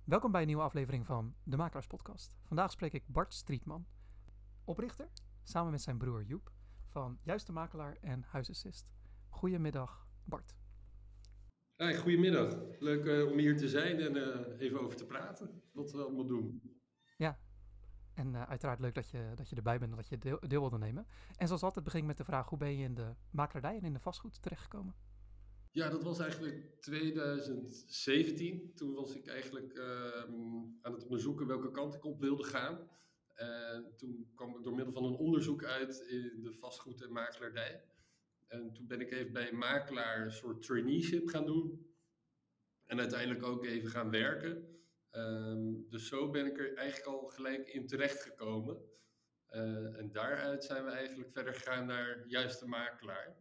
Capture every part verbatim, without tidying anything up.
Welkom bij een nieuwe aflevering van de Makelaars Podcast. Vandaag spreek ik Bart Strietman, oprichter, samen met zijn broer Joep, van Juiste Makelaar en Huisassist. Goedemiddag, Bart. Hi, goedemiddag. Leuk uh, om hier te zijn en uh, even over te praten, wat we allemaal doen. Ja, en uh, uiteraard leuk dat je, dat je erbij bent en dat je deel, deel wilde nemen. En zoals altijd begin ik met de vraag, hoe ben je in de makelaardij en in de vastgoed terechtgekomen? Ja, dat was eigenlijk twintig zeventien. Toen was ik eigenlijk uh, aan het onderzoeken welke kant ik op wilde gaan. En toen kwam ik door middel van een onderzoek uit in de vastgoed- en makelaardij. En toen ben ik even bij een makelaar een soort traineeship gaan doen. En uiteindelijk ook even gaan werken. Um, dus zo ben ik er eigenlijk al gelijk in terechtgekomen. Uh, en daaruit zijn we eigenlijk verder gegaan naar Juiste Makelaar.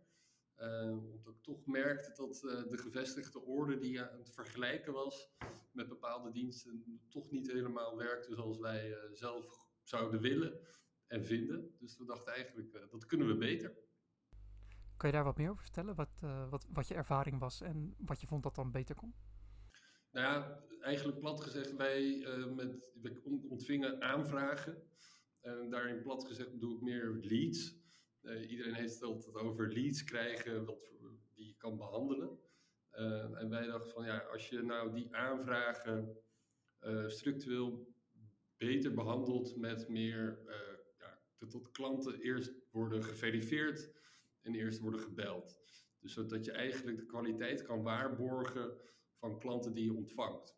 Uh, omdat ik toch merkte dat uh, de gevestigde orde die aan het vergelijken was met bepaalde diensten toch niet helemaal werkte zoals wij uh, zelf zouden willen en vinden. Dus we dachten eigenlijk, uh, dat kunnen we beter. Kan je daar wat meer over vertellen? Wat, uh, wat, wat je ervaring was en wat je vond dat dan beter kon? Nou ja, eigenlijk plat gezegd, wij, uh, met, wij ontvingen aanvragen. En daarin plat gezegd bedoel ik meer leads. Uh, iedereen heeft het altijd over leads krijgen wat, die je kan behandelen. Uh, en wij dachten van ja, als je nou die aanvragen uh, structureel beter behandelt met meer, uh, ja, dat klanten eerst worden geverifieerd en eerst worden gebeld. Dus zodat je eigenlijk de kwaliteit kan waarborgen van klanten die je ontvangt.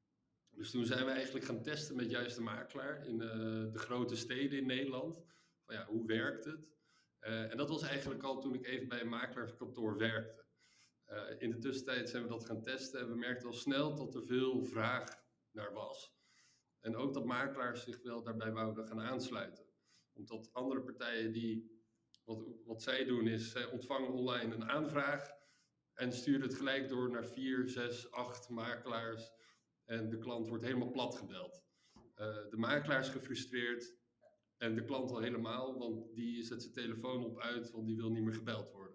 Dus toen zijn we eigenlijk gaan testen met Juiste Makelaar in uh, de grote steden in Nederland. Van ja, hoe werkt het? Uh, en dat was eigenlijk al toen ik even bij een makelaarskantoor werkte. Uh, in de tussentijd zijn we dat gaan testen en we merkten al snel dat er veel vraag naar was. En ook dat makelaars zich wel daarbij wouden gaan aansluiten. Omdat andere partijen die, wat, wat zij doen is, zij ontvangen online een aanvraag en sturen het gelijk door naar vier, zes, acht makelaars. En de klant wordt helemaal plat gebeld. Uh, de makelaar is gefrustreerd en de klant al helemaal, want die zet zijn telefoon op uit, want die wil niet meer gebeld worden.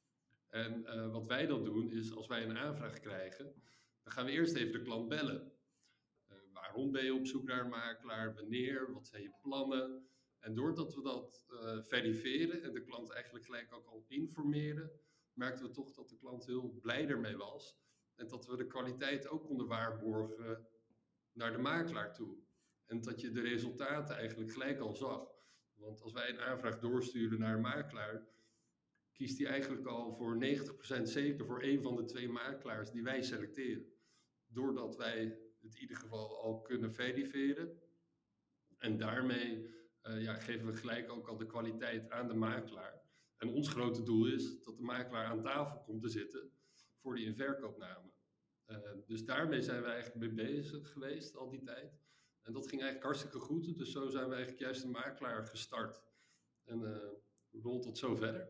En uh, wat wij dan doen is, als wij een aanvraag krijgen, dan gaan we eerst even de klant bellen. Uh, waarom ben je op zoek naar een makelaar? Wanneer? Wat zijn je plannen? En doordat we dat uh, verifiëren en de klant eigenlijk gelijk ook al informeren, merkten we toch dat de klant heel blij ermee was. En dat we de kwaliteit ook konden waarborgen naar de makelaar toe. En dat je de resultaten eigenlijk gelijk al zag. Want als wij een aanvraag doorsturen naar een makelaar, kiest hij eigenlijk al voor negentig procent zeker voor een van de twee makelaars die wij selecteren. Doordat wij het in ieder geval al kunnen verifiëren. En daarmee uh, ja, geven we gelijk ook al de kwaliteit aan de makelaar. En ons grote doel is dat de makelaar aan tafel komt te zitten voor die inverkoopname. Uh, dus daarmee zijn we eigenlijk mee bezig geweest al die tijd. En dat ging eigenlijk hartstikke goed. Dus zo zijn we eigenlijk juist een makelaar gestart. En uh, rolt tot zo verder.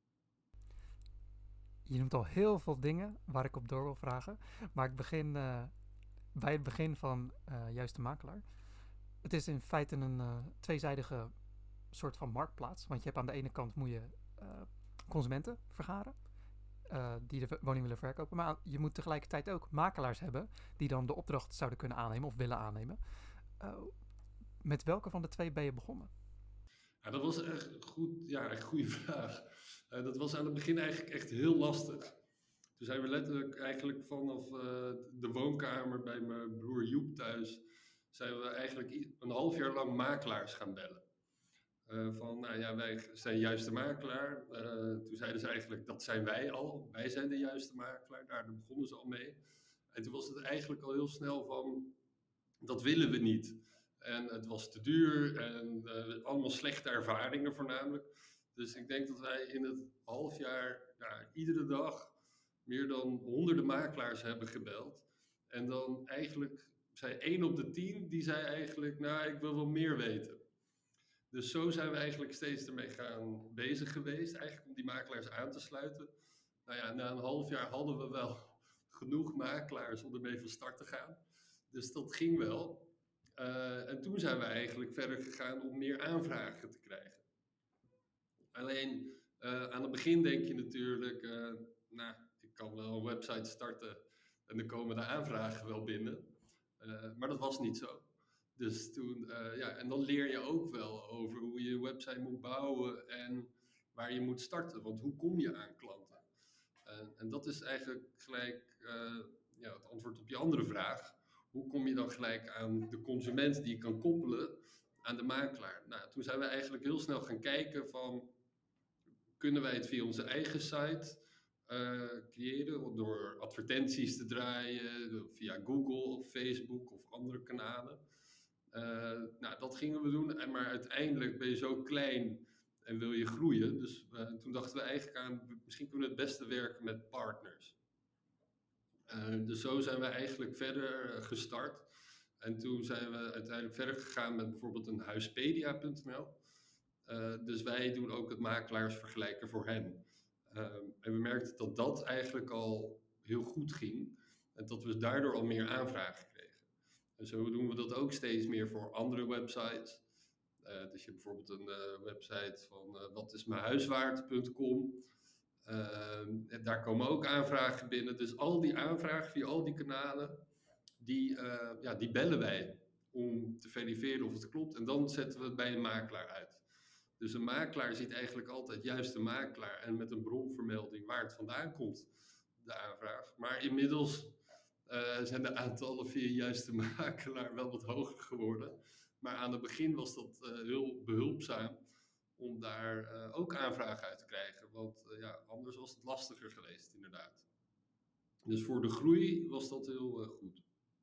Je noemt al heel veel dingen waar ik op door wil vragen. Maar ik begin uh, bij het begin van uh, Juiste Makelaar. Het is in feite een uh, tweezijdige soort van marktplaats. Want je hebt aan de ene kant moet je uh, consumenten vergaren. Uh, die de woning willen verkopen. Maar je moet tegelijkertijd ook makelaars hebben die dan de opdracht zouden kunnen aannemen of willen aannemen. Uh, met welke van de twee ben je begonnen? Ja, dat was echt goed, ja, echt een goede vraag. Uh, dat was aan het begin eigenlijk echt heel lastig. Toen zijn we letterlijk eigenlijk vanaf uh, de woonkamer bij mijn broer Joep thuis, zijn we eigenlijk een half jaar lang makelaars gaan bellen. Uh, van, nou ja, wij zijn juiste makelaar. Uh, toen zeiden ze eigenlijk, dat zijn wij al. Wij zijn de juiste makelaar. Daar begonnen ze al mee. En toen was het eigenlijk al heel snel van, dat willen we niet. En het was te duur en uh, allemaal slechte ervaringen voornamelijk. Dus ik denk dat wij in het half jaar, ja, iedere dag meer dan honderden makelaars hebben gebeld. En dan eigenlijk zei één op de tien, die zei eigenlijk, nou, ik wil wel meer weten. Dus zo zijn we eigenlijk steeds ermee gaan bezig geweest, eigenlijk om die makelaars aan te sluiten. Nou ja, na een half jaar hadden we wel genoeg makelaars om ermee van start te gaan. Dus dat ging wel. Uh, en toen zijn we eigenlijk verder gegaan om meer aanvragen te krijgen. Alleen uh, aan het begin denk je natuurlijk, uh, nou, ik kan wel een website starten en dan komen de aanvragen wel binnen. Uh, maar dat was niet zo. Dus toen, uh, ja, en dan leer je ook wel over hoe je je website moet bouwen en waar je moet starten. Want hoe kom je aan klanten? Uh, en dat is eigenlijk gelijk uh, ja, het antwoord op je andere vraag. Hoe kom je dan gelijk aan de consument die je kan koppelen aan de makelaar? Nou, toen zijn we eigenlijk heel snel gaan kijken van, kunnen wij het via onze eigen site uh, creëren door advertenties te draaien, via Google of Facebook of andere kanalen. Uh, nou, dat gingen we doen, maar uiteindelijk ben je zo klein en wil je groeien. Dus uh, toen dachten we eigenlijk aan, misschien kunnen we het beste werken met partners. Uh, dus zo zijn we eigenlijk verder gestart. En toen zijn we uiteindelijk verder gegaan met bijvoorbeeld een huispedia punt n l. Uh, dus wij doen ook het makelaarsvergelijken voor hen. Uh, en we merkten dat dat eigenlijk al heel goed ging. En dat we daardoor al meer aanvragen kregen. En zo doen we dat ook steeds meer voor andere websites. Uh, dus je hebt bijvoorbeeld een uh, website van uh, watismijnhuiswaard punt com. Uh, en daar komen ook aanvragen binnen. Dus al die aanvragen via al die kanalen, die, uh, ja, die bellen wij om te verifiëren of het klopt. En dan zetten we het bij een makelaar uit. Dus een makelaar ziet eigenlijk altijd juist de makelaar en met een bronvermelding waar het vandaan komt, de aanvraag. Maar inmiddels uh, zijn de aantallen via juist de makelaar wel wat hoger geworden. Maar aan het begin was dat uh, heel behulpzaam om daar uh, ook aanvragen uit te krijgen. Want uh, ja, anders was het lastiger geweest, inderdaad. Dus voor de groei was dat heel uh, goed.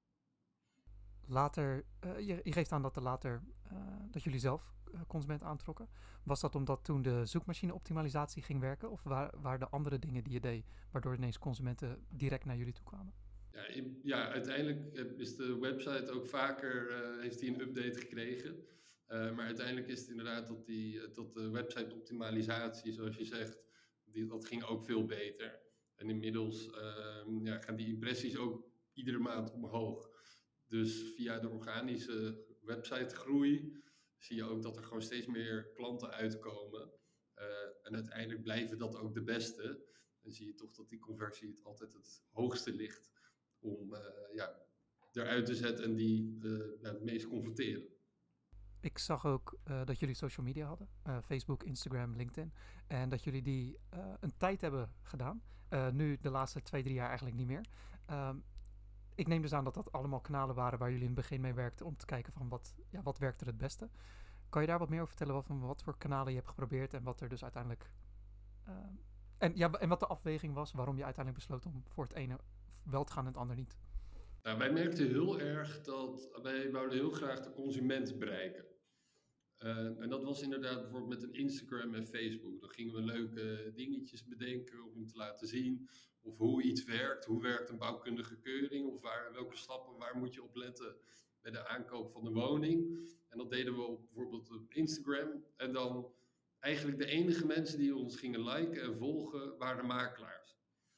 Later, uh, je, je geeft aan dat er later, uh, dat jullie zelf uh, consument aantrokken. Was dat omdat toen de zoekmachine-optimalisatie ging werken? Of waar, waren er andere dingen die je deed, waardoor ineens consumenten direct naar jullie toe kwamen? Ja, in, ja uiteindelijk is de website ook vaker, uh, heeft die een update gekregen. Uh, maar uiteindelijk is het inderdaad dat, die, dat de website-optimalisatie, zoals je zegt, die, dat ging ook veel beter. En inmiddels uh, ja, gaan die impressies ook iedere maand omhoog. Dus via de organische websitegroei zie je ook dat er gewoon steeds meer klanten uitkomen. Uh, en uiteindelijk blijven dat ook de beste. En zie je toch dat die conversie het altijd het hoogste ligt om uh, ja, eruit te zetten en die uh, nou, het meest converteren. Ik zag ook uh, dat jullie social media hadden. Uh, Facebook, Instagram, LinkedIn. En dat jullie die uh, een tijd hebben gedaan. Uh, nu de laatste twee, drie jaar eigenlijk niet meer. Um, ik neem dus aan dat dat allemaal kanalen waren waar jullie in het begin mee werkten om te kijken van wat, ja, wat werkt er het beste. Kan je daar wat meer over vertellen wat, van wat voor kanalen je hebt geprobeerd en wat er dus uiteindelijk... Uh, en, ja, en wat de afweging was waarom je uiteindelijk besloot om voor het ene wel te gaan en het ander niet? Nou, wij merkten heel erg dat wij wouden heel graag de consument bereiken. Uh, en dat was inderdaad bijvoorbeeld met een Instagram en Facebook. Dan gingen we leuke dingetjes bedenken om te laten zien of hoe iets werkt. Hoe werkt een bouwkundige keuring of waar, welke stappen, waar moet je op letten bij de aankoop van de woning. En dat deden we op, bijvoorbeeld op Instagram. En dan eigenlijk de enige mensen die ons gingen liken en volgen waren makelaars.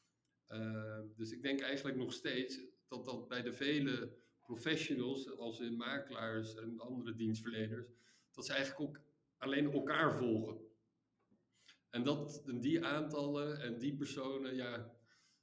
Uh, dus ik denk eigenlijk nog steeds dat dat bij de vele professionals, als in makelaars en andere dienstverleners, dat ze eigenlijk ook alleen elkaar volgen. En, dat, en die aantallen en die personen, ja,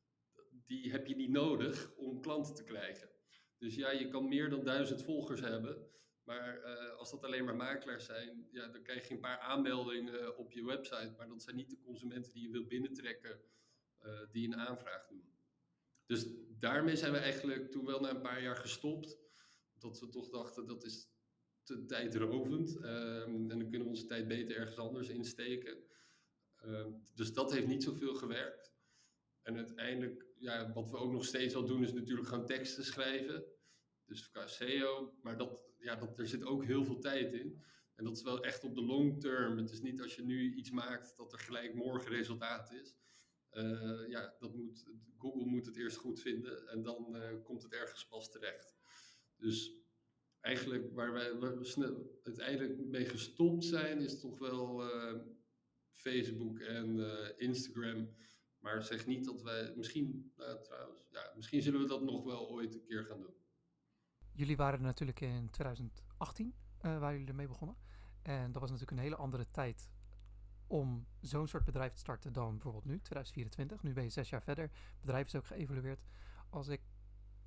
die heb je niet nodig om klanten te krijgen. Dus ja, je kan meer dan duizend volgers hebben, maar uh, als dat alleen maar makelaars zijn, ja, dan krijg je een paar aanmeldingen op je website, maar dat zijn niet de consumenten die je wilt binnentrekken, uh, die een aanvraag doen. Dus daarmee zijn we eigenlijk toen wel na een paar jaar gestopt, dat we toch dachten dat is te tijdrovend uh, en dan kunnen we onze tijd beter ergens anders insteken. Uh, dus dat heeft niet zoveel gewerkt. En uiteindelijk, ja, wat we ook nog steeds al doen, is natuurlijk gewoon teksten schrijven. Dus qua S E O, maar dat, ja, dat, er zit ook heel veel tijd in. En dat is wel echt op de long term. Het is niet als je nu iets maakt dat er gelijk morgen resultaat is. Uh, ja, dat moet, Google moet het eerst goed vinden en dan uh, komt het ergens pas terecht. Dus eigenlijk waar wij waar we snel, uiteindelijk mee gestopt zijn, is toch wel uh, Facebook en uh, Instagram. Maar zeg niet dat wij, misschien, nou, trouwens, ja, misschien zullen we dat nog wel ooit een keer gaan doen. Jullie waren natuurlijk in twintig achttien, uh, waar jullie ermee begonnen. En dat was natuurlijk een hele andere tijd om zo'n soort bedrijf te starten dan bijvoorbeeld nu, twintig vierentwintig. Nu ben je zes jaar verder. Het bedrijf is ook geëvolueerd. Als ik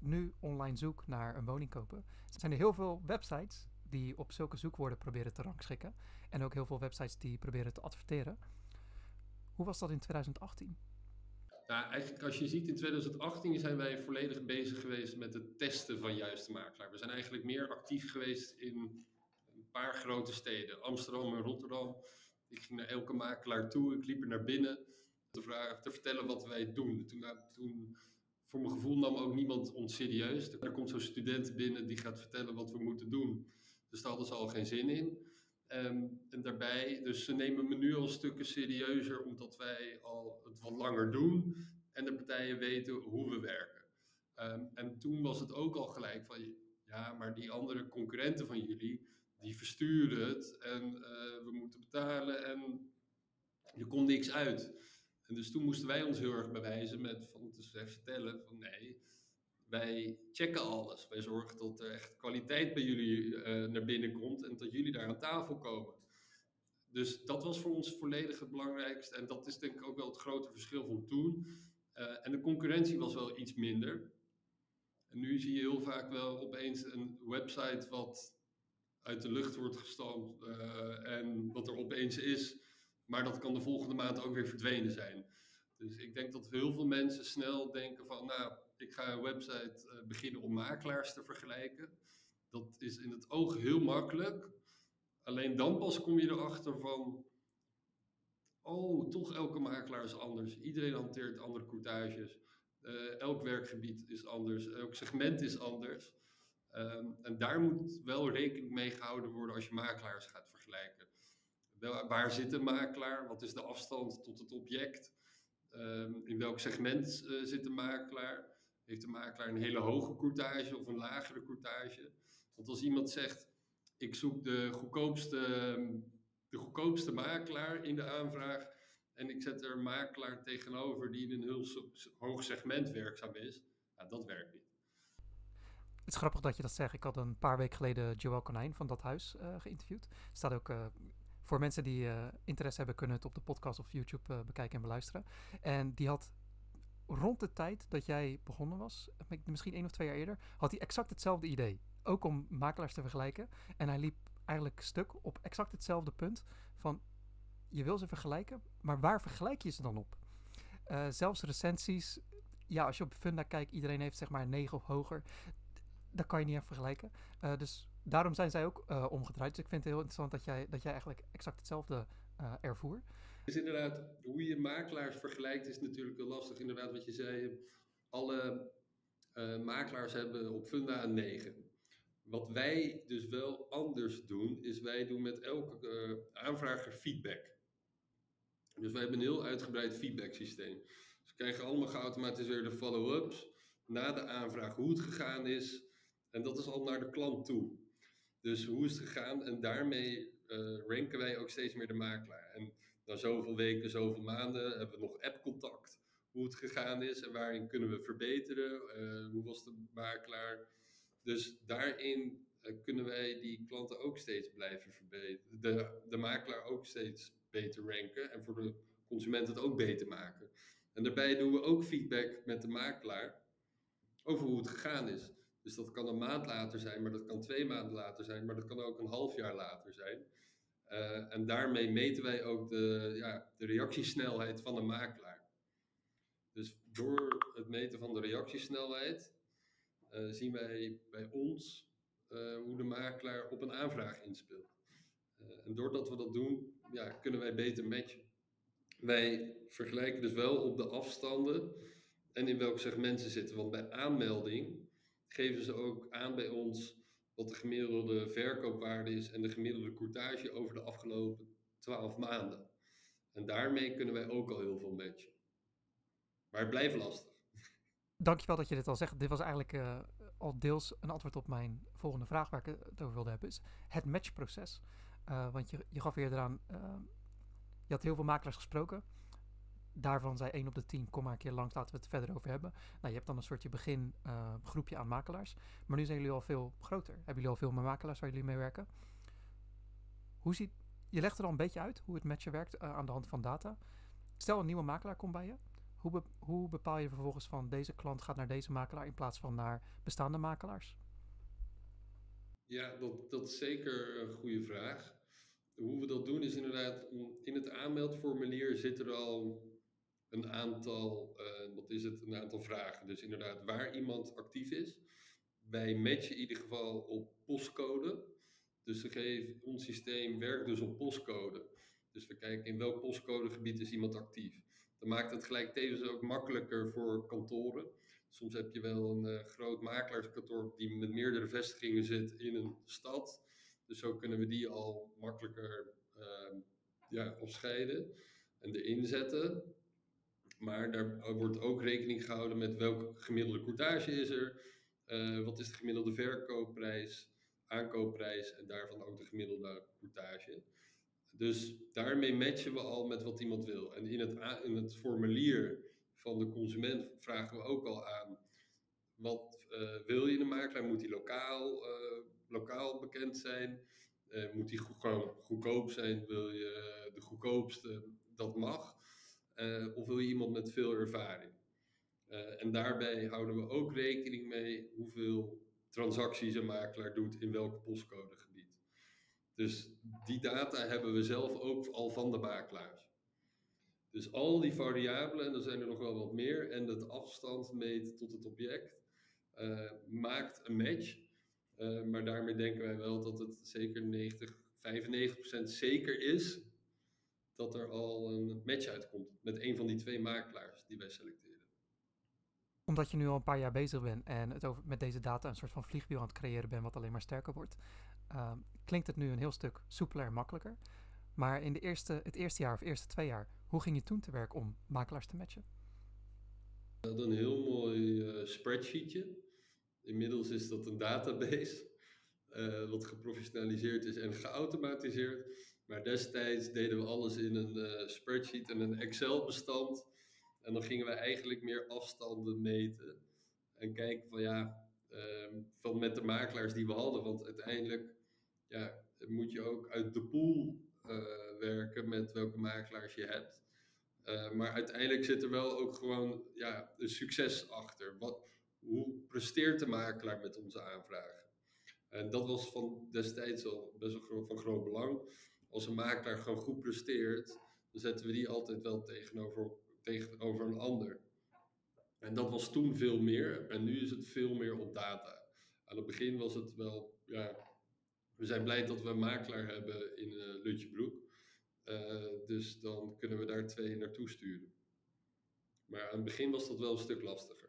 nu online zoek naar een woning kopen, zijn er heel veel websites die op zulke zoekwoorden proberen te rangschikken. En ook heel veel websites die proberen te adverteren. Hoe was dat in twintig achttien? Nou, eigenlijk als je ziet in twintig achttien zijn wij volledig bezig geweest met het testen van juiste makelaar. We zijn eigenlijk meer actief geweest in een paar grote steden, Amsterdam en Rotterdam. Ik ging naar elke makelaar toe, ik liep er naar binnen te, vragen, te vertellen wat wij doen. Toen, nou, toen, voor mijn gevoel nam ook niemand ons serieus. Er komt zo'n student binnen die gaat vertellen wat we moeten doen. Dus daar hadden ze al geen zin in. Um, en daarbij, dus ze nemen me nu al stukken serieuzer omdat wij al het wat langer doen en de partijen weten hoe we werken. Um, en toen was het ook al gelijk van, ja, maar die andere concurrenten van jullie, die versturen het en uh, we moeten betalen en er komt niks uit. En dus toen moesten wij ons heel erg bewijzen met van te vertellen van nee, wij checken alles. Wij zorgen dat er echt kwaliteit bij jullie uh, naar binnen komt en dat jullie daar aan tafel komen. Dus dat was voor ons volledig het belangrijkste. En dat is denk ik ook wel het grote verschil van toen. Uh, en de concurrentie was wel iets minder. En nu zie je heel vaak wel opeens een website wat uit de lucht wordt gestampt uh, en wat er opeens is. Maar dat kan de volgende maand ook weer verdwenen zijn. Dus ik denk dat heel veel mensen snel denken van, nou, ik ga een website uh, beginnen om makelaars te vergelijken. Dat is in het oog heel makkelijk. Alleen dan pas kom je erachter van, oh, toch elke makelaar is anders. Iedereen hanteert andere courtages. Uh, elk werkgebied is anders. Elk segment is anders. Um, en daar moet wel rekening mee gehouden worden als je makelaars gaat vergelijken. Wel, waar zit een makelaar? Wat is de afstand tot het object? Um, in welk segment uh, zit de makelaar? Heeft de makelaar een hele hoge courtage of een lagere courtage? Want als iemand zegt, ik zoek de goedkoopste, de goedkoopste makelaar in de aanvraag en ik zet er een makelaar tegenover die in een heel hoog segment werkzaam is, nou, dat werkt niet. Het is grappig dat je dat zegt. Ik had een paar weken geleden Joël Konijn van Dat Huis uh, geïnterviewd. Staat ook uh, voor mensen die uh, interesse hebben, kunnen het op de podcast of YouTube uh, bekijken en beluisteren. En die had rond de tijd dat jij begonnen was, misschien één of twee jaar eerder, had hij exact hetzelfde idee. Ook om makelaars te vergelijken. En hij liep eigenlijk stuk op exact hetzelfde punt van, je wil ze vergelijken, maar waar vergelijk je ze dan op? Uh, zelfs recensies, ja, als je op Funda kijkt, iedereen heeft zeg maar een negen of hoger. Dat kan je niet even vergelijken. Uh, dus daarom zijn zij ook uh, omgedraaid. Dus ik vind het heel interessant dat jij, dat jij eigenlijk exact hetzelfde uh, ervoer. Dus inderdaad, hoe je makelaars vergelijkt is natuurlijk heel lastig. Inderdaad, wat je zei, alle uh, makelaars hebben op Funda een negen. Wat wij dus wel anders doen, is wij doen met elke uh, aanvrager feedback. Dus wij hebben een heel uitgebreid feedback systeem. Dus we krijgen allemaal geautomatiseerde follow-ups na de aanvraag, hoe het gegaan is. En dat is al naar de klant toe. Dus hoe is het gegaan? En daarmee uh, ranken wij ook steeds meer de makelaar. En na zoveel weken, zoveel maanden hebben we nog appcontact. Hoe het gegaan is en waarin kunnen we verbeteren. Uh, hoe was de makelaar? Dus daarin uh, kunnen wij die klanten ook steeds blijven verbeteren. De, de makelaar ook steeds beter ranken. En voor de consument het ook beter maken. En daarbij doen we ook feedback met de makelaar over hoe het gegaan is. Dus dat kan een maand later zijn, maar dat kan twee maanden later zijn, maar dat kan ook een half jaar later zijn. Uh, en daarmee meten wij ook de, ja, de reactiesnelheid van een makelaar. Dus door het meten van de reactiesnelheid uh, zien wij bij ons uh, hoe de makelaar op een aanvraag inspeelt. Uh, en doordat we dat doen, ja, kunnen wij beter matchen. Wij vergelijken dus wel op de afstanden en in welk segment ze zitten. Want bij aanmelding geven ze ook aan bij ons wat de gemiddelde verkoopwaarde is en de gemiddelde courtage over de afgelopen twaalf maanden. En daarmee kunnen wij ook al heel veel matchen. Maar het blijft lastig. Dankjewel dat je dit al zegt. Dit was eigenlijk uh, al deels een antwoord op mijn volgende vraag waar ik het over wilde hebben. Is het matchproces. Uh, want je, je gaf eerder aan, uh, je had heel veel makelaars gesproken. Daarvan zei één op de tien, kom maar een keer langs, laten we het verder over hebben. Nou, je hebt dan een soortje begin uh, groepje aan makelaars. Maar nu zijn jullie al veel groter. Hebben jullie al veel meer makelaars waar jullie mee werken? Hoe ziet, je legt er al een beetje uit hoe het matchen werkt uh, aan de hand van data. Stel een nieuwe makelaar komt bij je. Hoe, be- hoe bepaal je vervolgens van deze klant gaat naar deze makelaar in plaats van naar bestaande makelaars? Ja, dat, dat is zeker een goede vraag. Hoe we dat doen is inderdaad, om- in het aanmeldformulier zit er al een aantal, eh, wat is het, een aantal vragen. Dus inderdaad, waar iemand actief is. Wij matchen in ieder geval op postcode. Dus we geven, ons systeem werkt dus op postcode. Dus we kijken in welk postcodegebied is iemand actief. Dat maakt het gelijk tevens ook makkelijker voor kantoren. Soms heb je wel een uh, groot makelaarskantoor die met meerdere vestigingen zit in een stad. Dus zo kunnen we die al makkelijker uh, ja, afscheiden en erin zetten. Maar daar wordt ook rekening gehouden met welke gemiddelde courtage is er. Uh, wat is de gemiddelde verkoopprijs, aankoopprijs en daarvan ook de gemiddelde courtage. Dus daarmee matchen we al met wat iemand wil. En in het, in het formulier van de consument vragen we ook al aan: wat uh, wil je in een makelaar? Moet die lokaal, uh, lokaal bekend zijn? Uh, moet die go- gewoon goedkoop zijn? Wil je de goedkoopste? Dat mag. Uh, of wil je iemand met veel ervaring? Uh, en daarbij houden we ook rekening mee hoeveel transacties een makelaar doet in welk postcodegebied. Dus die data hebben we zelf ook al van de makelaars. Dus al die variabelen, en er zijn er nog wel wat meer, en het afstand meten tot het object, uh, maakt een match. Uh, maar daarmee denken wij wel dat het zeker negentig, vijfennegentig procent zeker is dat er al een match uitkomt met een van die twee makelaars die wij selecteren. Omdat je nu al een paar jaar bezig bent en het over, met deze data een soort van vliegwiel aan het creëren bent wat alleen maar sterker wordt, uh, klinkt het nu een heel stuk soepeler en makkelijker. Maar in de eerste, het eerste jaar of eerste twee jaar, hoe ging je toen te werk om makelaars te matchen? We hadden een heel mooi uh, spreadsheetje. Inmiddels is dat een database, uh, wat geprofessionaliseerd is en geautomatiseerd. Maar destijds deden we alles in een uh, spreadsheet en een Excel-bestand. En dan gingen we eigenlijk meer afstanden meten. En kijken van ja, uh, van met de makelaars die we hadden. Want uiteindelijk ja, moet je ook uit de pool uh, werken met welke makelaars je hebt. Uh, maar uiteindelijk zit er wel ook gewoon ja, een succes achter. Wat, hoe presteert de makelaar met onze aanvragen? En dat was van destijds al best wel van groot belang. Als een makelaar gewoon goed presteert, dan zetten we die altijd wel tegenover, tegenover een ander. En dat was toen veel meer. En nu is het veel meer op data. Aan het begin was het wel, ja, we zijn blij dat we een makelaar hebben in uh, Lutjebroek. Uh, dus dan kunnen we daar twee naartoe sturen. Maar aan het begin was dat wel een stuk lastiger.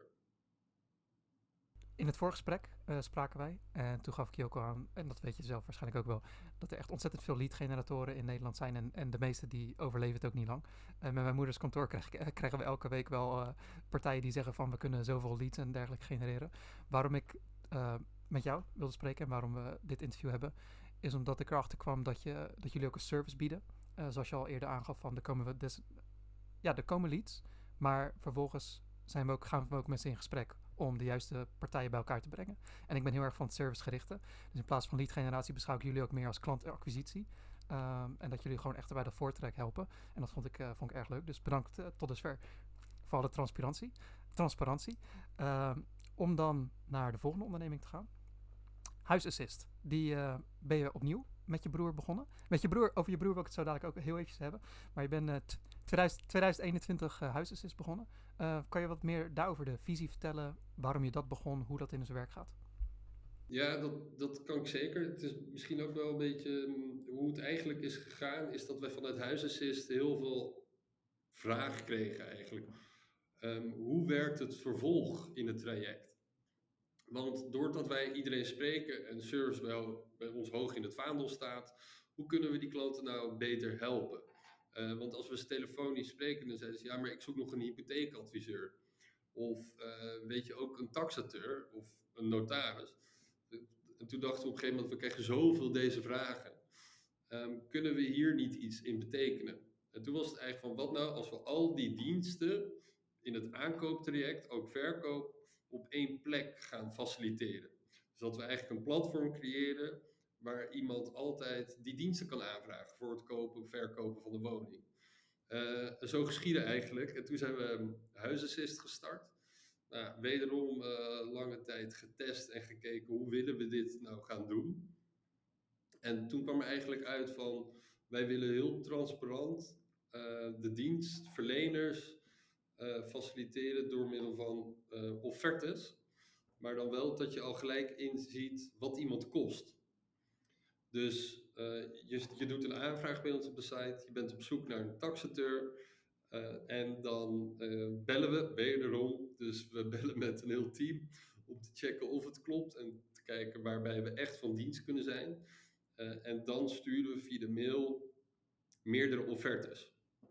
In het voorgesprek uh, spraken wij en toen gaf ik je ook al aan, en dat weet je zelf waarschijnlijk ook wel, dat er echt ontzettend veel lead-generatoren in Nederland zijn en, en de meeste die overleven het ook niet lang. Uh, met mijn moeders kantoor krijg, krijgen we elke week wel uh, partijen die zeggen van we kunnen zoveel leads en dergelijke genereren. Waarom ik uh, met jou wilde spreken en waarom we dit interview hebben, is omdat ik erachter kwam dat, je, dat jullie ook een service bieden. Uh, zoals je al eerder aangaf van er komen, we des, ja, er komen leads, maar vervolgens zijn we ook, gaan we ook met ze in gesprek om de juiste partijen bij elkaar te brengen. En ik ben heel erg van het servicegerichte. Dus in plaats van lead generatie beschouw ik jullie ook meer als klantacquisitie. Um, en dat jullie gewoon echt bij de voortrek helpen. En dat vond ik, uh, vond ik erg leuk. Dus bedankt uh, tot dusver voor alle transparantie. transparantie. Um, om dan naar de volgende onderneming te gaan. Huisassist. Die uh, ben je opnieuw met je broer begonnen. Met je broer, over je broer wil ik het zo dadelijk ook heel eventjes hebben. Maar je bent uh, t- twintig, twintig eenentwintig uh, Huisassist begonnen. Uh, kan je wat meer daarover de visie vertellen? Waarom je dat begon, hoe dat in zijn werk gaat? Ja, dat, dat kan ik zeker. Het is misschien ook wel een beetje um, hoe het eigenlijk is gegaan. Is dat wij vanuit Huisassist heel veel vragen kregen eigenlijk. Um, hoe werkt het vervolg in het traject? Want doordat wij iedereen spreken en service wel bij ons hoog in het vaandel staat, hoe kunnen we die klanten nou beter helpen? Uh, want als we ze telefonisch spreken, dan zeggen ze ja, maar ik zoek nog een hypotheekadviseur. Of uh, weet je, ook een taxateur of een notaris. En toen dachten we op een gegeven moment, we krijgen zoveel deze vragen. Um, kunnen we hier niet iets in betekenen? En toen was het eigenlijk van, wat nou als we al die diensten in het aankooptraject, ook verkoop, op één plek gaan faciliteren. Dus dat we eigenlijk een platform creëren waar iemand altijd die diensten kan aanvragen voor het kopen of verkopen van de woning. Uh, zo geschiedde eigenlijk. En toen zijn we Huisassist gestart. Nou, wederom uh, lange tijd getest en gekeken hoe willen we dit nou gaan doen. En toen kwam er eigenlijk uit van, wij willen heel transparant uh, de dienstverleners uh, faciliteren door middel van uh, offertes. Maar dan wel dat je al gelijk inziet wat iemand kost. Dus uh, je, je doet een aanvraag bij ons op de site, je bent op zoek naar een taxateur. Uh, en dan uh, bellen we wederom. Dus we bellen met een heel team om te checken of het klopt en te kijken waarbij we echt van dienst kunnen zijn. Uh, en dan sturen we via de mail meerdere offertes.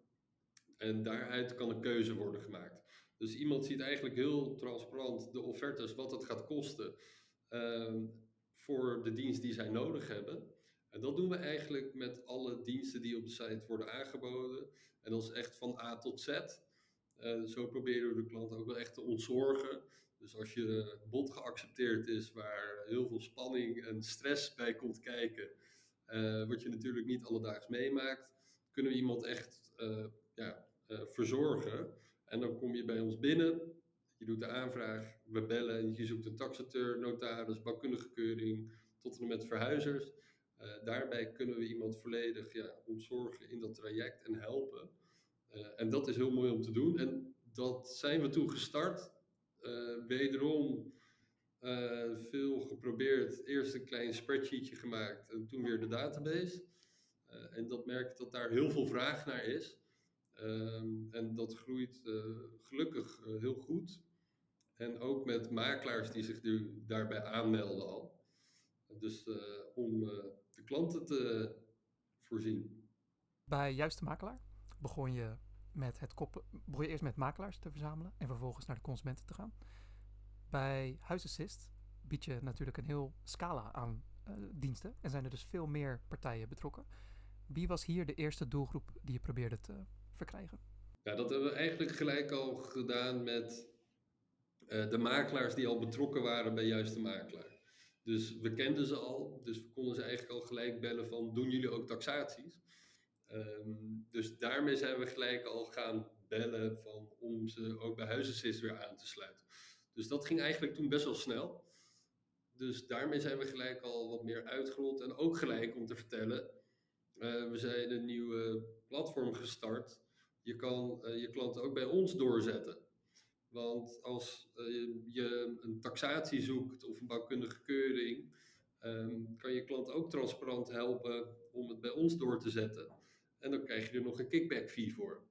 En daaruit kan een keuze worden gemaakt. Dus iemand ziet eigenlijk heel transparant de offertes, wat het gaat kosten uh, voor de dienst die zij nodig hebben. En dat doen we eigenlijk met alle diensten die op de site worden aangeboden. En dat is echt van A tot Z. Uh, zo proberen we de klant ook wel echt te ontzorgen. Dus als je bod geaccepteerd is waar heel veel spanning en stress bij komt kijken, uh, wat je natuurlijk niet alledaags meemaakt, kunnen we iemand echt uh, ja, uh, verzorgen. En dan kom je bij ons binnen, je doet de aanvraag, we bellen, je zoekt een taxateur, notaris, bouwkundige keuring, tot en met verhuizers. Uh, daarbij kunnen we iemand volledig ja, ontzorgen in dat traject en helpen. Uh, en dat is heel mooi om te doen. En dat zijn we toen gestart. Uh, wederom uh, veel geprobeerd. Eerst een klein spreadsheetje gemaakt en toen weer de database. Uh, en dat merk ik dat daar heel veel vraag naar is. Um, en dat groeit uh, gelukkig uh, heel goed. En ook met makelaars die zich nu daarbij aanmelden al. Dus uh, om uh, de klanten te voorzien. Bij Juiste Makelaar begon je, met het koppelen, begon je eerst met makelaars te verzamelen en vervolgens naar de consumenten te gaan. Bij Huisassist bied je natuurlijk een heel scala aan uh, diensten en zijn er dus veel meer partijen betrokken. Wie was hier de eerste doelgroep die je probeerde te verkrijgen? Ja, dat hebben we eigenlijk gelijk al gedaan met uh, de makelaars die al betrokken waren bij Juiste Makelaar. Dus we kenden ze al, dus we konden ze eigenlijk al gelijk bellen van, doen jullie ook taxaties? Um, dus daarmee zijn we gelijk al gaan bellen van, om ze ook bij Huisassist weer aan te sluiten. Dus dat ging eigenlijk toen best wel snel. Dus daarmee zijn we gelijk al wat meer uitgerold. En ook gelijk om te vertellen, uh, we zijn een nieuwe platform gestart. Je kan uh, je klanten ook bij ons doorzetten. Want als uh, je een taxatie zoekt of een bouwkundige keuring, um, kan je klant ook transparant helpen om het bij ons door te zetten. En dan krijg je er nog een kickback fee voor.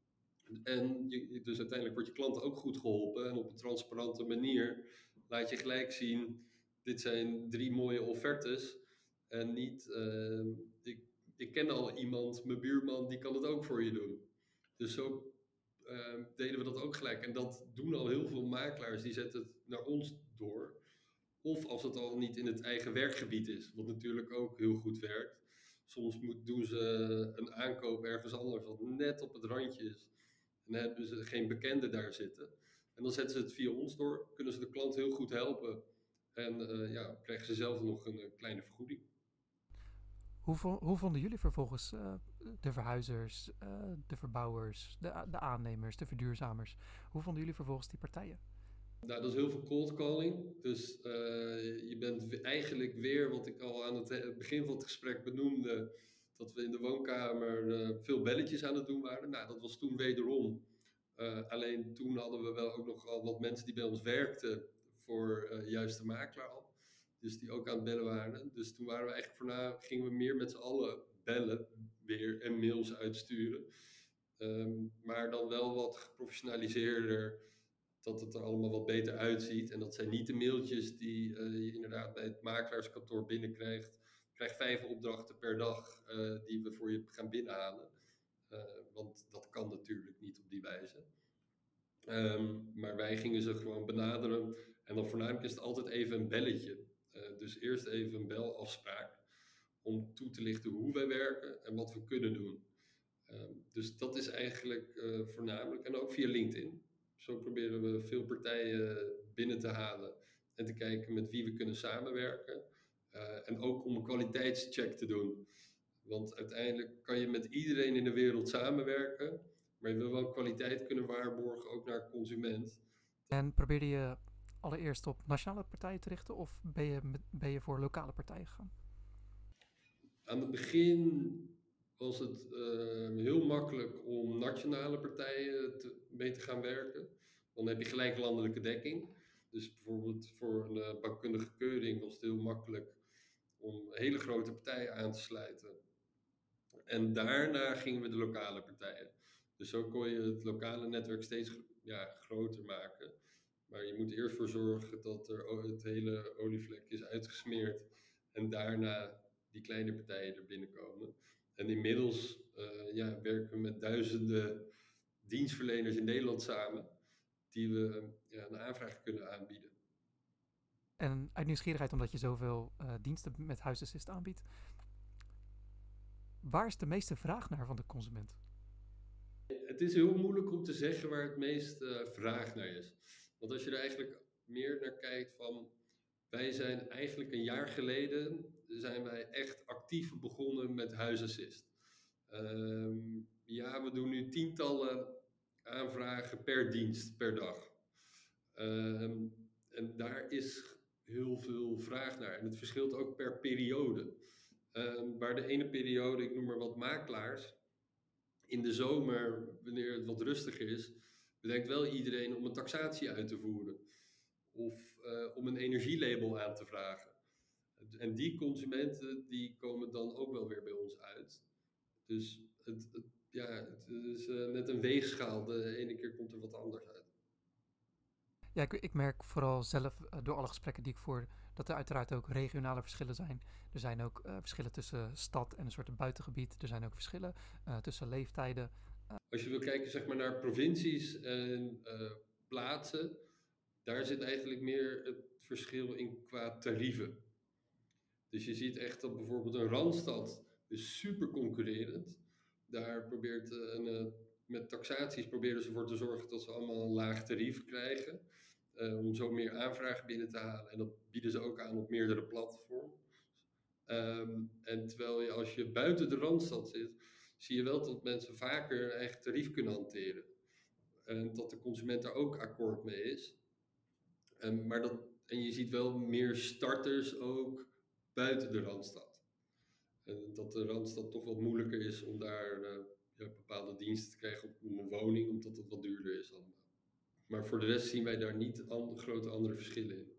En je, dus uiteindelijk wordt je klant ook goed geholpen. En op een transparante manier laat je gelijk zien, dit zijn drie mooie offertes. En niet, uh, ik, ik ken al iemand, mijn buurman, die kan het ook voor je doen. Dus zo uh, deden we dat ook gelijk. En dat doen al heel veel makelaars, die zetten het naar ons door. Of als het al niet in het eigen werkgebied is, wat natuurlijk ook heel goed werkt. Soms moet, doen ze een aankoop ergens anders, wat net op het randje is. En dan hebben ze geen bekende daar zitten. En dan zetten ze het via ons door, kunnen ze de klant heel goed helpen. En uh, ja, krijgen ze zelf nog een, een kleine vergoeding. Hoe, vo- hoe vonden jullie vervolgens uh, de verhuizers, uh, de verbouwers, de, de aannemers, de verduurzamers? Hoe vonden jullie vervolgens die partijen? Nou, dat is heel veel cold calling. Dus uh, je bent eigenlijk weer, wat ik al aan het begin van het gesprek benoemde, dat we in de woonkamer uh, veel belletjes aan het doen waren. Nou, dat was toen wederom. Uh, alleen toen hadden we wel ook nog al wat mensen die bij ons werkten voor uh, Juiste Makelaar al. Dus die ook aan het bellen waren. Dus toen waren we eigenlijk voorna, gingen we meer met z'n allen bellen weer en mails uitsturen. Um, maar dan wel wat geprofessionaliseerder, dat het er allemaal wat beter uitziet. En dat zijn niet de mailtjes die uh, je inderdaad bij het makelaarskantoor binnenkrijgt. Je krijgt vijf opdrachten per dag uh, die we voor je gaan binnenhalen. Uh, want dat kan natuurlijk niet op die wijze. Um, maar wij gingen ze gewoon benaderen. En dan voornamelijk is het altijd even een belletje. Uh, dus eerst even een belafspraak. Om toe te lichten hoe wij werken en wat we kunnen doen. Um, dus dat is eigenlijk uh, voornamelijk. En ook via LinkedIn. Zo proberen we veel partijen binnen te halen. En te kijken met wie we kunnen samenwerken. Uh, en ook om een kwaliteitscheck te doen. Want uiteindelijk kan je met iedereen in de wereld samenwerken, maar je wil wel kwaliteit kunnen waarborgen, ook naar consument. En probeerde je allereerst op nationale partijen te richten of ben je, ben je voor lokale partijen gegaan? Aan het begin was het uh, heel makkelijk om nationale partijen te, mee te gaan werken. Dan heb je gelijk landelijke dekking. Dus bijvoorbeeld voor een uh, bouwkundige keuring was het heel makkelijk om hele grote partijen aan te sluiten. En daarna gingen we de lokale partijen. Dus zo kon je het lokale netwerk steeds ja, groter maken. Maar je moet eerst voor zorgen dat er het hele olievlek is uitgesmeerd. En daarna die kleine partijen er binnenkomen. En inmiddels uh, ja, werken we met duizenden dienstverleners in Nederland samen. Die we ja, een aanvraag kunnen aanbieden. En uit nieuwsgierigheid, omdat je zoveel uh, diensten met huisassist aanbiedt. Waar is de meeste vraag naar van de consument? Het is heel moeilijk om te zeggen waar het meest uh, vraag naar is. Want als je er eigenlijk meer naar kijkt van... Wij zijn eigenlijk een jaar geleden... zijn wij echt actief begonnen met huisassist. Um, ja, we doen nu tientallen aanvragen per dienst, per dag. Um, en daar is heel veel vraag naar. En het verschilt ook per periode. Um, waar de ene periode, ik noem maar wat makelaars... In de zomer, wanneer het wat rustiger is, bedenkt wel iedereen om een taxatie uit te voeren. Of uh, om een energielabel aan te vragen. En die consumenten, die komen dan ook wel weer bij ons uit. Dus het, het, ja, het is uh, net een weegschaal. De ene keer komt er wat anders uit. Ja, ik, ik merk vooral zelf uh, door alle gesprekken die ik voer, dat er uiteraard ook regionale verschillen zijn. Er zijn ook uh, verschillen tussen stad en een soort buitengebied. Er zijn ook verschillen uh, tussen leeftijden. Uh... Als je wil kijken zeg maar, naar provincies en uh, plaatsen, daar zit eigenlijk meer het verschil in qua tarieven. Dus je ziet echt dat bijvoorbeeld een Randstad is super concurrerend. Daar probeert een, uh, met taxaties proberen ze ervoor te zorgen dat ze allemaal een laag tarief krijgen. Uh, om zo meer aanvragen binnen te halen. En dat bieden ze ook aan op meerdere platforms. Um, en terwijl je als je buiten de Randstad zit, zie je wel dat mensen vaker een eigen tarief kunnen hanteren. En dat de consument daar ook akkoord mee is. Um, maar dat, en je ziet wel meer starters ook buiten de Randstad. En dat de Randstad toch wat moeilijker is om daar uh, ja, bepaalde diensten te krijgen op een woning, omdat het wat duurder is allemaal. Maar voor de rest zien wij daar niet an- grote andere verschillen in.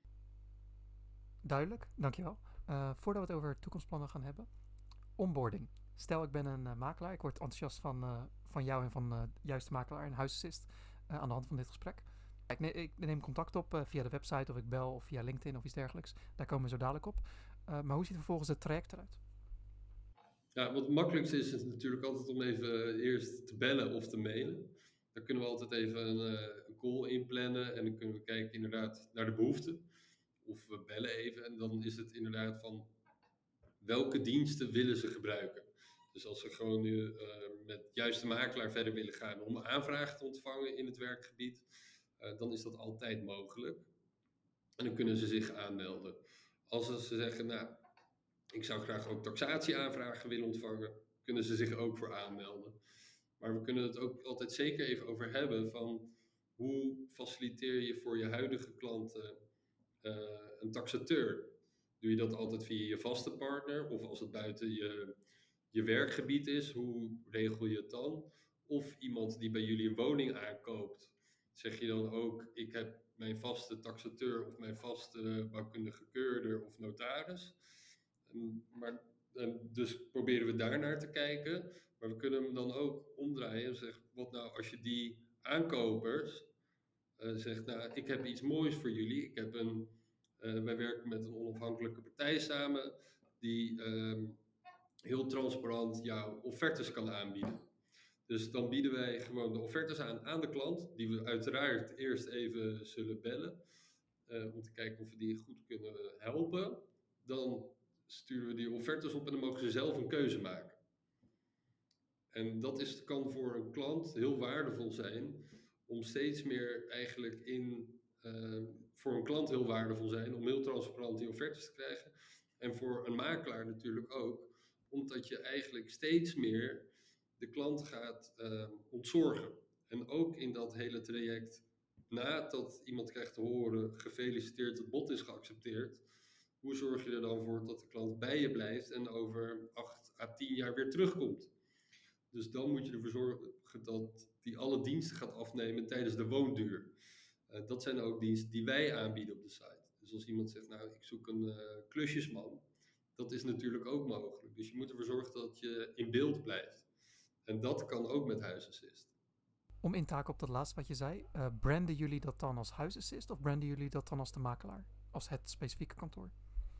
Duidelijk, dankjewel. Uh, voordat we het over toekomstplannen gaan hebben. Onboarding. Stel ik ben een uh, makelaar, ik word enthousiast van, uh, van jou en van uh, juiste makelaar en huisassist uh, aan de hand van dit gesprek. Ik, ne- ik neem contact op uh, via de website of ik bel of via LinkedIn of iets dergelijks. Daar komen we zo dadelijk op. Uh, maar hoe ziet vervolgens het traject eruit? Ja, wat het makkelijkste is, is natuurlijk altijd om even eerst te bellen of te mailen. Dan kunnen we altijd even een, uh, een call inplannen en dan kunnen we kijken inderdaad naar de behoeften. Of we bellen even en dan is het inderdaad van welke diensten willen ze gebruiken. Dus als ze gewoon nu uh, met juiste makelaar verder willen gaan om aanvragen te ontvangen in het werkgebied, uh, dan is dat altijd mogelijk. En dan kunnen ze zich aanmelden. Als ze zeggen, nou, ik zou graag ook taxatieaanvragen willen ontvangen, kunnen ze zich ook voor aanmelden. Maar we kunnen het ook altijd zeker even over hebben van hoe faciliteer je voor je huidige klanten uh, een taxateur? Doe je dat altijd via je vaste partner of als het buiten je, je werkgebied is, hoe regel je het dan? Of iemand die bij jullie een woning aankoopt, zeg je dan ook, ik heb mijn vaste taxateur of mijn vaste bouwkundige keurder of notaris. En, maar, en dus proberen we daar naar te kijken. Maar we kunnen hem dan ook omdraaien en zeggen, wat nou als je die aankopers uh, zegt, nou ik heb iets moois voor jullie. Ik heb een, uh, wij werken met een onafhankelijke partij samen die um, heel transparant jouw offertes kan aanbieden. Dus dan bieden wij gewoon de offertes aan aan de klant, die we uiteraard eerst even zullen bellen. Uh, om te kijken of we die goed kunnen helpen. Dan sturen we die offertes op en dan mogen ze zelf een keuze maken. En dat is, kan voor een klant heel waardevol zijn om steeds meer eigenlijk in, uh, voor een klant heel waardevol zijn om heel transparant die offertes te krijgen. En voor een makelaar natuurlijk ook, omdat je eigenlijk steeds meer de klant gaat uh, ontzorgen. En ook in dat hele traject, nadat iemand krijgt te horen, gefeliciteerd, het bod is geaccepteerd, hoe zorg je er dan voor dat de klant bij je blijft en over acht à tien jaar weer terugkomt? Dus dan moet je ervoor zorgen dat die alle diensten gaat afnemen tijdens de woonduur. Uh, dat zijn ook diensten die wij aanbieden op de site. Dus als iemand zegt, nou ik zoek een uh, klusjesman, dat is natuurlijk ook mogelijk. Dus je moet ervoor zorgen dat je in beeld blijft. En dat kan ook met Huisassist. Om in te haken op dat laatste wat je zei, uh, branden jullie dat dan als Huisassist of branden jullie dat dan als de makelaar? Als het specifieke kantoor?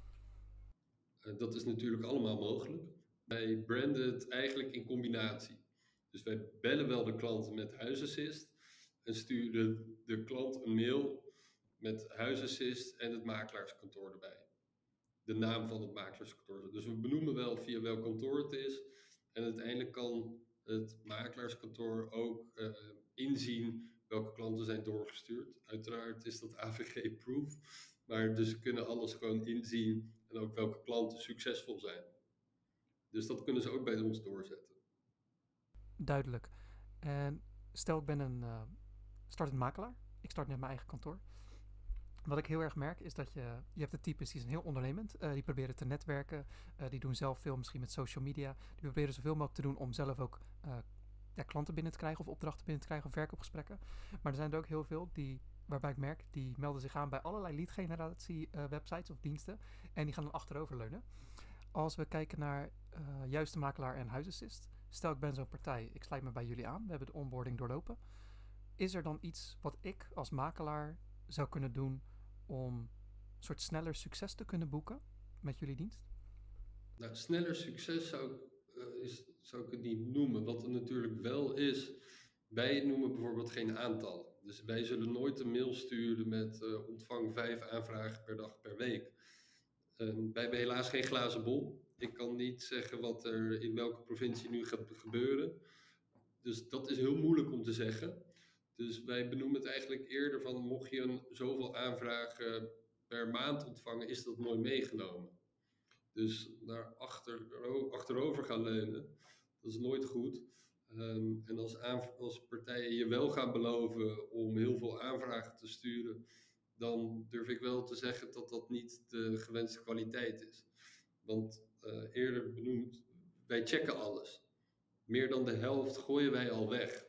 Uh, dat is natuurlijk allemaal mogelijk. Wij branden het eigenlijk in combinatie. Dus wij bellen wel de klant met Huisassist en sturen de klant een mail met Huisassist en het makelaarskantoor erbij. De naam van het makelaarskantoor. Dus we benoemen wel via welk kantoor het is. En uiteindelijk kan het makelaarskantoor ook uh, inzien welke klanten zijn doorgestuurd. Uiteraard is dat A V G-proof. Maar dus ze kunnen alles gewoon inzien en ook welke klanten succesvol zijn. Dus dat kunnen ze ook bij ons doorzetten. Duidelijk. En stel ik ben een uh, startend makelaar. Ik start net mijn eigen kantoor. Wat ik heel erg merk is dat je, je hebt de types die zijn heel ondernemend. Uh, die proberen te netwerken. Uh, die doen zelf veel misschien met social media. Die proberen zoveel mogelijk te doen om zelf ook uh, ja, klanten binnen te krijgen of opdrachten binnen te krijgen of verkoopgesprekken. Maar er zijn er ook heel veel die, waarbij ik merk, die melden zich aan bij allerlei lead generatie uh, websites of diensten. En die gaan dan achteroverleunen. Als we kijken naar uh, juiste makelaar en Huisassist. Stel ik ben zo'n partij, ik sluit me bij jullie aan. We hebben de onboarding doorlopen. Is er dan iets wat ik als makelaar zou kunnen doen om een soort sneller succes te kunnen boeken met jullie dienst? Nou, sneller succes zou ik, uh, is, zou ik het niet noemen. Wat er natuurlijk wel is, wij noemen bijvoorbeeld geen aantallen. Dus wij zullen nooit een mail sturen met uh, ontvang vijf aanvragen per dag per week. Uh, wij hebben helaas geen glazen bol. Ik kan niet zeggen wat er in welke provincie nu gaat gebeuren. Dus dat is heel moeilijk om te zeggen. Dus wij benoemen het eigenlijk eerder van, mocht je een zoveel aanvragen per maand ontvangen, is dat mooi meegenomen. Dus daar achter, achterover gaan leunen, dat is nooit goed. Um, en als, aanv- als partijen je wel gaan beloven om heel veel aanvragen te sturen, dan durf ik wel te zeggen dat dat niet de gewenste kwaliteit is. Want uh, eerder benoemd, wij checken alles. Meer dan de helft gooien wij al weg.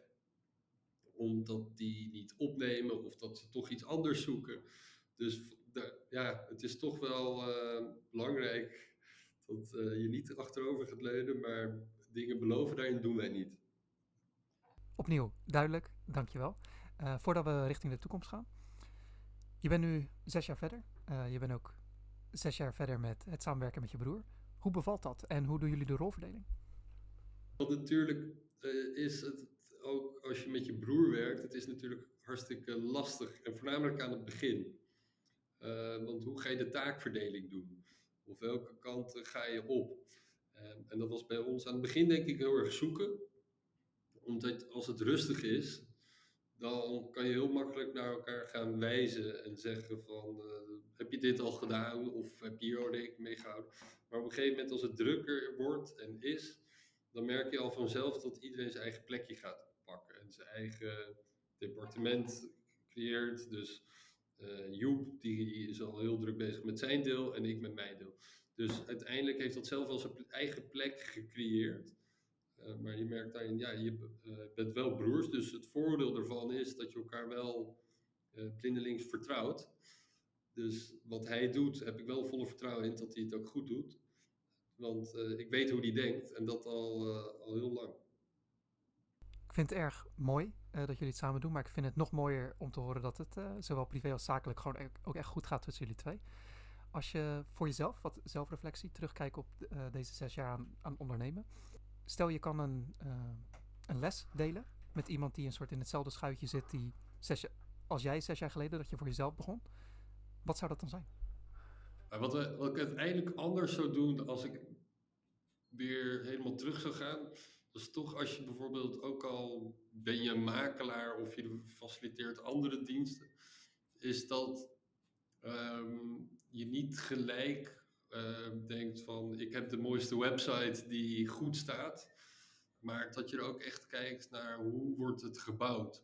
Omdat die niet opnemen of dat ze toch iets anders zoeken. Dus de, ja, het is toch wel uh, belangrijk dat uh, je niet achterover gaat leunen, maar dingen beloven daarin doen wij niet. Opnieuw, duidelijk, dankjewel. Uh, voordat we richting de toekomst gaan. Je bent nu zes jaar verder. Uh, je bent ook zes jaar verder met het samenwerken met je broer. Hoe bevalt dat en hoe doen jullie de rolverdeling? Want natuurlijk uh, is het ook als je met je broer werkt, het is natuurlijk hartstikke lastig. En voornamelijk aan het begin. Uh, want hoe ga je de taakverdeling doen? Of welke kant uh, ga je op? Uh, en dat was bij ons aan het begin denk ik heel erg zoeken. Omdat als het rustig is, dan kan je heel makkelijk naar elkaar gaan wijzen en zeggen van, uh, heb je dit al gedaan of heb je hier al rekening mee gehouden? Maar op een gegeven moment als het drukker wordt en is, dan merk je al vanzelf dat iedereen zijn eigen plekje gaat pakken en zijn eigen departement creëert. Dus uh, Joep die is al heel druk bezig met zijn deel en ik met mijn deel. Dus uiteindelijk heeft dat zelf al zijn eigen plek gecreëerd. Uh, maar je merkt daarin, ja, je uh, bent wel broers, dus het voordeel ervan is dat je elkaar wel uh, blindelings vertrouwt. Dus wat hij doet, heb ik wel volle vertrouwen in dat hij het ook goed doet. Want uh, ik weet hoe hij denkt en dat al, uh, al heel lang. Ik vind het erg mooi uh, dat jullie het samen doen, maar ik vind het nog mooier om te horen dat het uh, zowel privé als zakelijk gewoon e- ook echt goed gaat tussen jullie twee. Als je voor jezelf, wat zelfreflectie, terugkijkt op uh, deze zes jaar aan, aan ondernemen. Stel je kan een, uh, een les delen met iemand die een soort in hetzelfde schuitje zit die zes jaar, als jij zes jaar geleden dat je voor jezelf begon. Wat zou dat dan zijn? Maar wat, we, wat ik uiteindelijk anders zou doen als ik weer helemaal terug zou gaan, dus toch als je bijvoorbeeld ook al ben je makelaar of je faciliteert andere diensten, is dat um, je niet gelijk uh, denkt van ik heb de mooiste website die goed staat. Maar dat je er ook echt kijkt naar hoe wordt het gebouwd.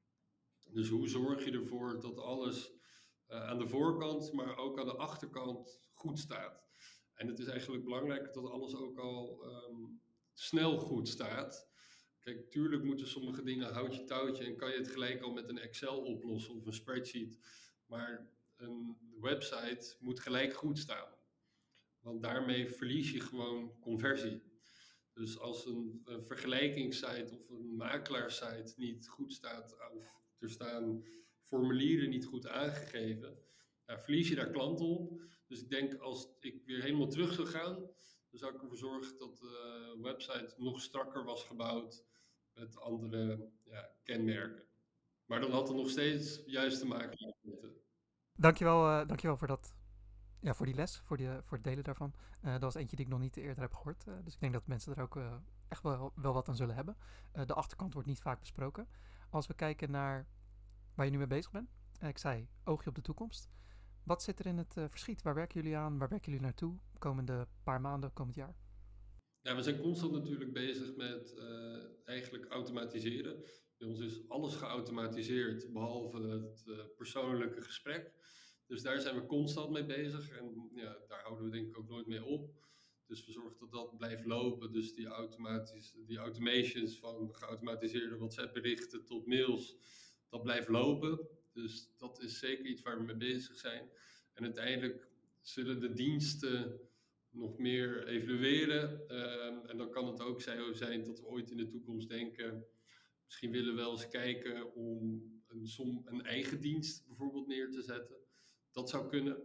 Dus hoe zorg je ervoor dat alles uh, aan de voorkant, maar ook aan de achterkant goed staat. En het is eigenlijk belangrijk dat alles ook al um, snel goed staat. Kijk, tuurlijk moeten sommige dingen houtje touwtje en kan je het gelijk al met een Excel oplossen of een spreadsheet. Maar een website moet gelijk goed staan. Want daarmee verlies je gewoon conversie. Dus als een, een vergelijkingssite of een makelaarsite niet goed staat, of er staan formulieren niet goed aangegeven, nou, verlies je daar klanten op. Dus ik denk als ik weer helemaal terug zou gaan, dan zou ik ervoor zorgen dat de website nog strakker was gebouwd met andere ja, kenmerken. Maar dan had het nog steeds juist te maken met. Dankjewel, uh, dankjewel voor dat. Ja, voor die les, voor, die, voor het delen daarvan. Uh, dat was eentje die ik nog niet eerder heb gehoord. Uh, dus ik denk dat mensen er ook uh, echt wel, wel wat aan zullen hebben. Uh, de achterkant wordt niet vaak besproken. Als we kijken naar waar je nu mee bezig bent. Uh, ik zei, oogje op de toekomst. Wat zit er in het uh, verschiet? Waar werken jullie aan? Waar werken jullie naartoe? Komende paar maanden, komend jaar? Ja, we zijn constant natuurlijk bezig met uh, eigenlijk automatiseren. Bij ons is alles geautomatiseerd, behalve het uh, persoonlijke gesprek. Dus daar zijn we constant mee bezig en ja, daar houden we denk ik ook nooit mee op. Dus we zorgen dat dat blijft lopen. Dus die, automatisch, die automations van geautomatiseerde WhatsApp-berichten tot mails, dat blijft lopen. Dus dat is zeker iets waar we mee bezig zijn. En uiteindelijk zullen de diensten nog meer evalueren. Uh, en dan kan het ook zo zijn dat we ooit in de toekomst denken, misschien willen we wel eens kijken om een, som, een eigen dienst bijvoorbeeld neer te zetten. Dat zou kunnen.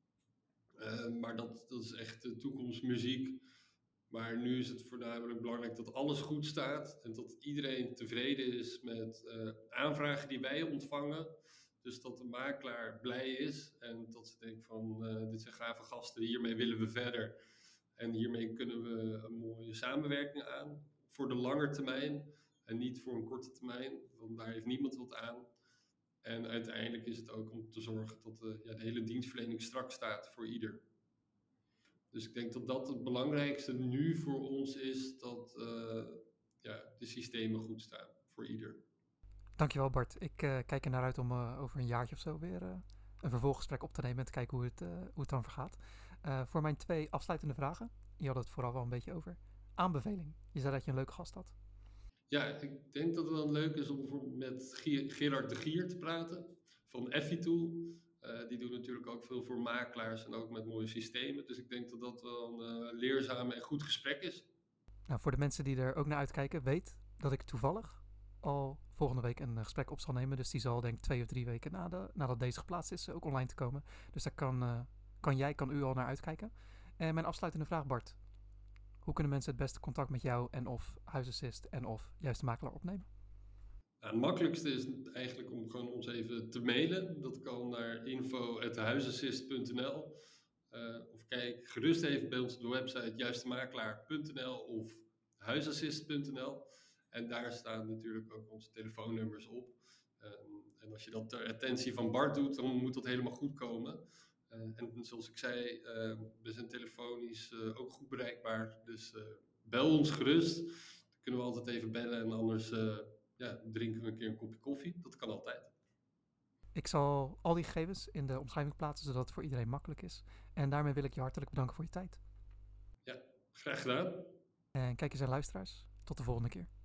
Uh, maar dat, dat is echt de toekomstmuziek. Maar nu is het voornamelijk belangrijk dat alles goed staat en dat iedereen tevreden is met uh, aanvragen die wij ontvangen. Dus dat de makelaar blij is en dat ze denkt van uh, dit zijn gave gasten, hiermee willen we verder. En hiermee kunnen we een mooie samenwerking aan voor de lange termijn en niet voor een korte termijn, want daar heeft niemand wat aan. En uiteindelijk is het ook om te zorgen dat de, ja, de hele dienstverlening strak staat voor ieder. Dus ik denk dat dat het belangrijkste nu voor ons is, dat uh, ja, de systemen goed staan voor ieder. Dankjewel Bart. Ik uh, kijk er naar uit om uh, over een jaartje of zo weer uh, een vervolggesprek op te nemen en te kijken hoe het, uh, hoe het dan vergaat. Uh, voor mijn twee afsluitende vragen, je had het vooral wel een beetje over. Aanbeveling. Je zei dat je een leuke gast had. Ja, ik denk dat het wel leuk is om met Gerard de Gier te praten van Effitool. Uh, die doen natuurlijk ook veel voor makelaars en ook met mooie systemen. Dus ik denk dat dat wel een uh, leerzaam en goed gesprek is. Nou, voor de mensen die er ook naar uitkijken, weet dat ik toevallig al volgende week een uh, gesprek op zal nemen. Dus die zal denk ik twee of drie weken na de, nadat deze geplaatst is ook online te komen. Dus daar kan, uh, kan jij, kan u al naar uitkijken. En mijn afsluitende vraag Bart. Hoe kunnen mensen het beste contact met jou en of Huisassist en of Juiste Makelaar opnemen? Nou, het makkelijkste is eigenlijk om gewoon ons even te mailen. Dat kan naar info at huisassist punt n l. Uh, of kijk gerust even bij ons op de website juistemakelaar punt n l of huisassist punt n l. En daar staan natuurlijk ook onze telefoonnummers op. Uh, en als je dat ter attentie van Bart doet, dan moet dat helemaal goed komen. Uh, en zoals ik zei, uh, we zijn telefonisch uh, ook goed bereikbaar. Dus uh, bel ons gerust. Dan kunnen we altijd even bellen en anders uh, ja, drinken we een keer een kopje koffie. Dat kan altijd. Ik zal al die gegevens in de omschrijving plaatsen, zodat het voor iedereen makkelijk is. En daarmee wil ik je hartelijk bedanken voor je tijd. Ja, graag gedaan. En kijkers en luisteraars, tot de volgende keer.